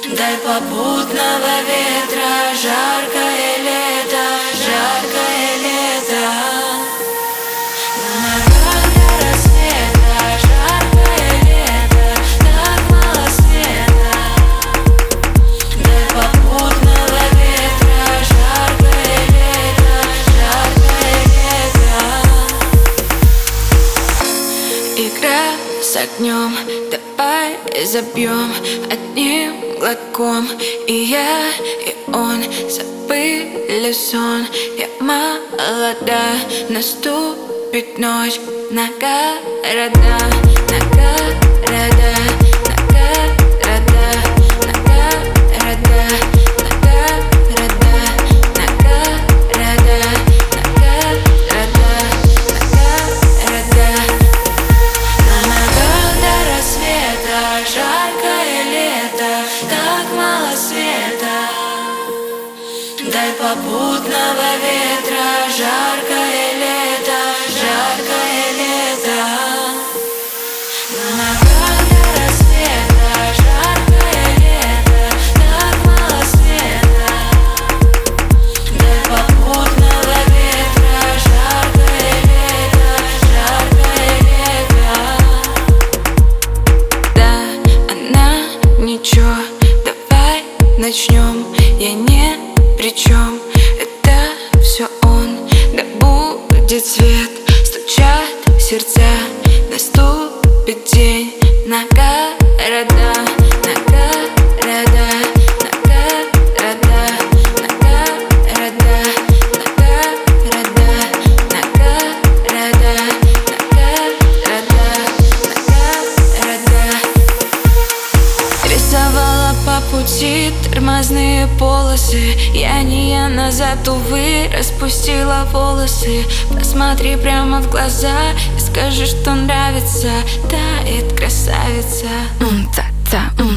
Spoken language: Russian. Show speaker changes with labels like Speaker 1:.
Speaker 1: Дай попутного ветра, жаркое лето, жаркое лето. На ногах до рассвета, жаркое лето, так мало света. Дай попутного ветра, жаркое лето, жаркое лето. Игра с огнем, давай забьем одним глотком. И я, и он забыли сон. Я молода, наступит ночь на города, на города, на города, на города, на города, на города, на города, на города. На ногах до рассвета, жаркое лето, так мало света. Дай попутного ветра, жаркое лето, жаркое лето. На ногах до рассвета, жаркое лето, так мало света. Дай попутного ветра, жаркое лето, жаркое лето. Да, она ничего, давай начнем. Я не при чем, это все он. Да будет свет, стучат сердца. Наступит день на города, на города, на города, на города, на города, на города, на города, на города. Рисовала по пути тормозные полосы. Я не я, назад, увы, распустила волосы. Посмотри прямо в глаза и скажи, что нравится. Тает красавица. Та-та,